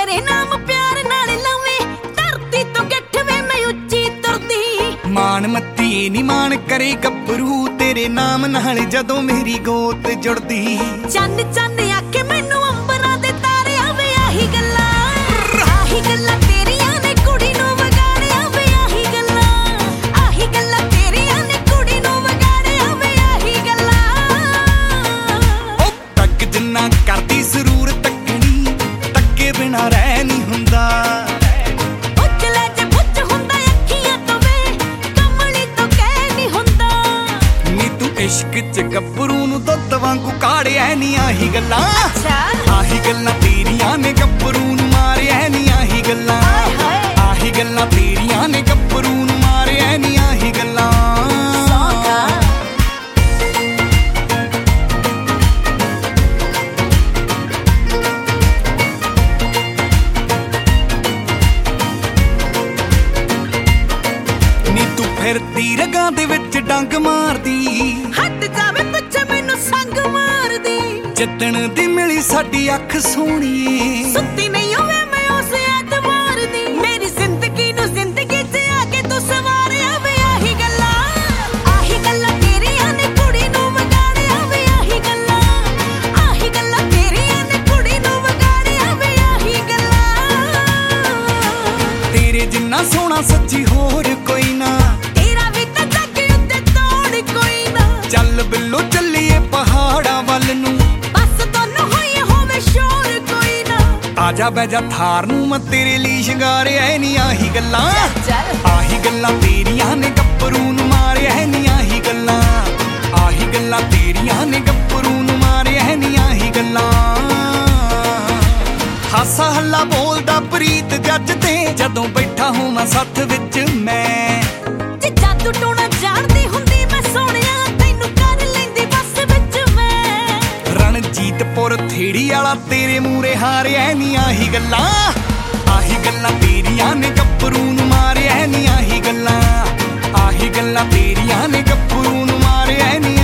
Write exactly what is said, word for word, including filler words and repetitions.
तेरे नाम प्यार नाल लावे धरती तो गठवे मैं उच्ची तुरदी मान मत्ती नी मान करे गभरू तेरे नाम नाल जदों मेरी गोत जुड़दी चंद चंद आखे मैनू अंबरां दे तारे आवे आही गल्लां आही गल्लां तेरियां ने कुड़ी नूं वगाड़िया वे आही गल्लां आही गल्लां तेरियां ने कुड़ी नूं वगाड़िया वे आही गल्लां ओ तक जिन्ना करदी जरूर तकनी तक्के बिना रह नहीं हुंदा इश्क च गभरू नूं दुध वांगू काढ़िया नी आही गल्लां आही गल्लां तेरियां ने गभरू नूं मारिया नी आही गल्लां आही गल्लां तेरियां ने गभरू नूं मारिया नी आही गल्लां नी तू फिरदी रगां दे विच डंग मारदी हट जावे पिछे मैनू संग मारदी जिद्दण दी मिली साडी अख सोहणीए सुत्ती नहीं होवे मैं उस एतवार दी मेरी जिंदगी नू जिंदगी च आके तू सवारिया वे आही गल्लां आही गल्लां तेरियां ने कुड़ी नूं वगाड़िया वे आही गल्लां आही गल्लां तेरियां ने कुड़ी नूं वगाड़िया वे आही गल्लां तेरे जिन्ना सोहना सच्ची होर कोई ना तेरा भी तां जग उत्ते तोड़ कोई ना चल बिल्लो चलिए पहाड़ा वल नूं बस दोनों होई होवे शोर कोई ना आजा बैजा थार नूं मैं तेरे लिए शिंगारिया नी आही गल्लां चल आही गल्लां तेरियां ने गभरू नूं मारिया नी आही गल्लां आही गल्लां तेरियां ने गभरू नूं मारिया नी आही गल्लां हासा हल्ला बोलदा प्रीत जज ते जदों बैठा होवां सत्थ विच मैं जे जादू टोना जाणदी हुंदी मैं सोहणिया तैनू कर लैंदी बस विच मैं रणजीतपुर थेड़ी वाला तेरे मूरे हारिया नी आही गल्लां आही गल्लां तेरियां ने गभरू नूं मारिया नी आही गल्लां आही गल्लां तेरियां ने गभरू नूं मारिया नी